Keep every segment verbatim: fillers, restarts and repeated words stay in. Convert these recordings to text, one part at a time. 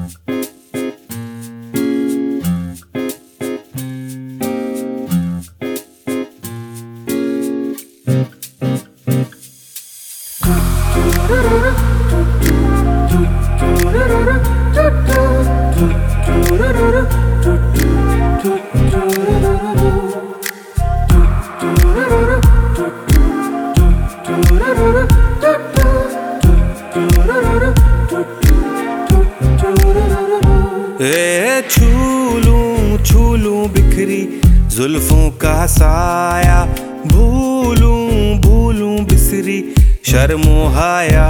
ए छूलूं छूलूं बिखरी जुल्फों का साया, भूलूं भूलूं बिसरी शर्मो हाया।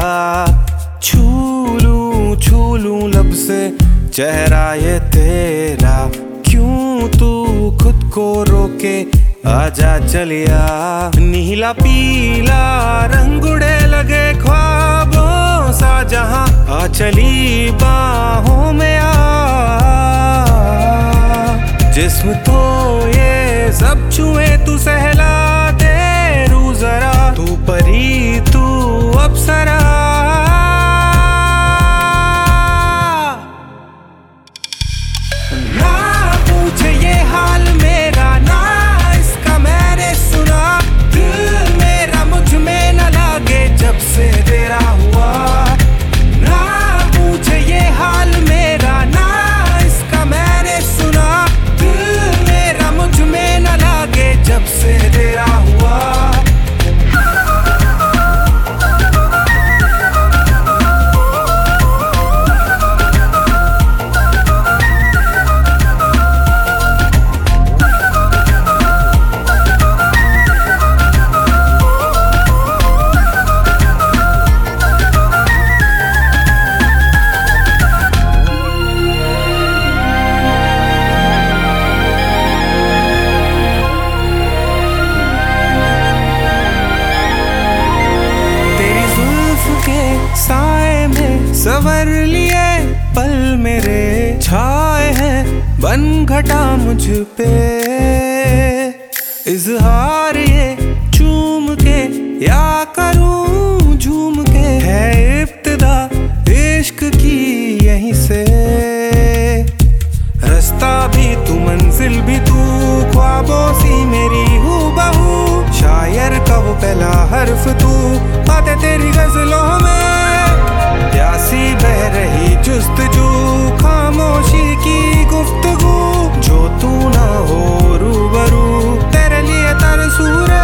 छूलूं छूलूं लब से चेहरा ये तेरा, क्यों तू खुद को रोके आजा चलिया। नीला पीला रंग उड़े लगे ख्वाबों सा जहां, आ चली बाहों में आ। जिस्म तो ये सब छुए तू सहला दे रू जरा, तू परी तू अप्सरा। ना पूछे ये हाल मेरा, ना इसका मैंने सुना, दिल मेरा मुझ में न लागे जब से तेरा हुआ। ना पूछे ये हाल मेरा, ना इसका मैंने सुना, दिल मेरा मुझ में न लागे जब से तेरा हुआ। साए में सवर लिए पल मेरे छाए हैं, बन घटा मुझ पे इजहार ये चूम के या करूं झूम के। है इब्तिदा इश्क की यहीं से, रास्ता भी तू मंजिल भी तू, ख्वाबों सी मेरी हूबहू। शायर का वो पहला हर्फ तू, बातें तेरी गजलों में प्यासी बह रही जुस्तजू, खामोशी की गुफ्तगू। जो तू ना हो रूबरू, तेरे लिए तरसू रे।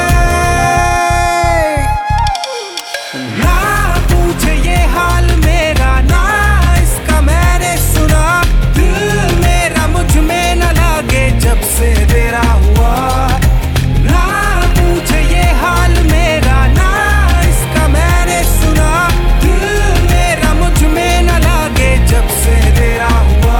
ना पूछे ये हाल मेरा, ना इसका मैंने सुना, दिल मेरा मुझ में न लागे जब से तेरा हुआ। ना पूछे ये हाल मेरा, ना इसका मैंने सुना, दिल मेरा मुझ में न लागे जब से तेरा हुआ।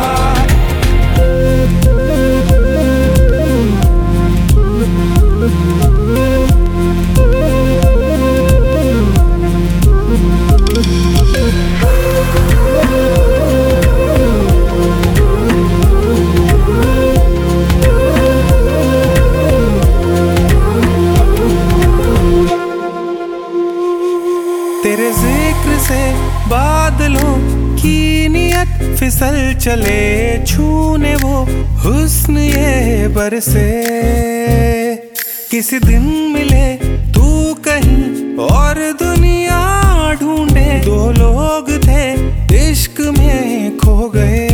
तेरे जिक्र से बादलों की नियत फिसल चले, छूने वो हुस्न ये बरसे। किसी दिन मिले तू कहीं और दुनिया ढूंढे, दो लोग थे इश्क में खो गए।